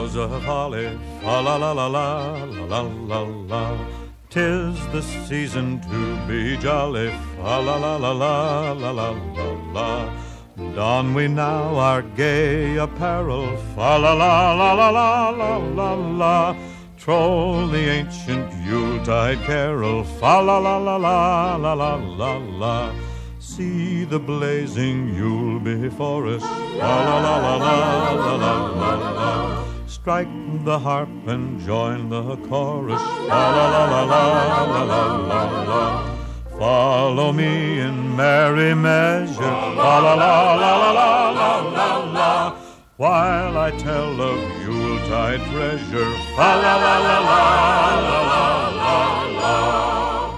boughs of holly, fa la la la la la la la. 'Tis the season to be jolly, fa la la la la la la la la. Don we now our gay apparel, fa la la la la la la la la. Troll the ancient Yuletide carol, fa la la la la la la la la. See the blazing Yule before us, fa la la la la la la la la. Strike the harp and join the chorus, fa la la la la la la la la. Follow me in merry measure, fa la la la la la la la la. While I tell of Yuletide treasure, fa la la la la la la la la.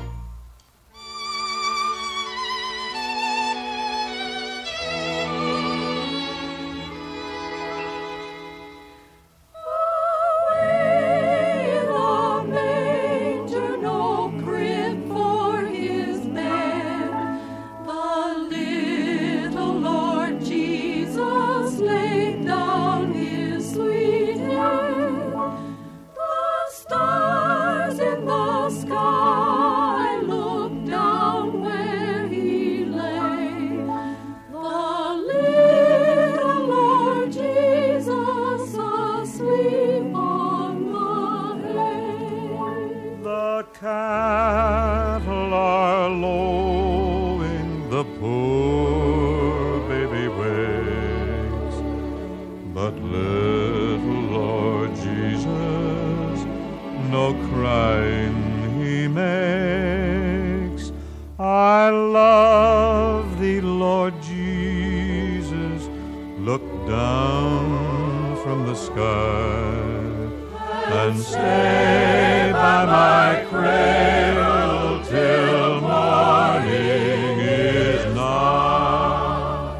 Cattle are lowing, the poor baby wakes, but little Lord Jesus no crying he makes. I love thee, Lord Jesus, look down from the sky and stay by my cradle till morning is nigh.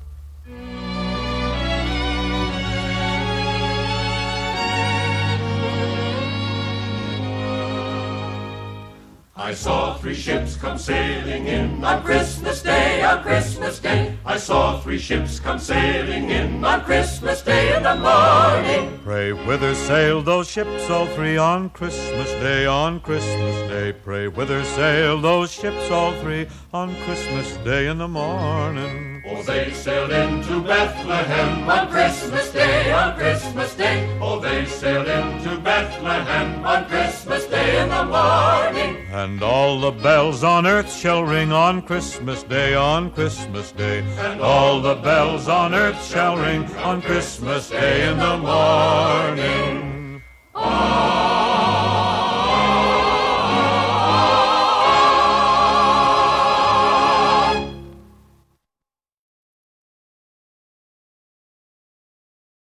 I saw 3 ships come sailing in on Christmas Day, on Christmas Day. I saw 3 ships come sailing in on Christmas Day in the morning. Pray, whither sailed those ships all 3 on Christmas Day, on Christmas Day? Pray, whither sailed those ships all 3 on Christmas Day in the morning? Oh, they sailed into Bethlehem on Christmas Day, on Christmas Day. Oh, they sailed into Bethlehem on Christmas Day in the morning. And all the bells on earth shall ring on Christmas Day, on Christmas Day. And all the bells on earth shall ring on Christmas Day in the morning.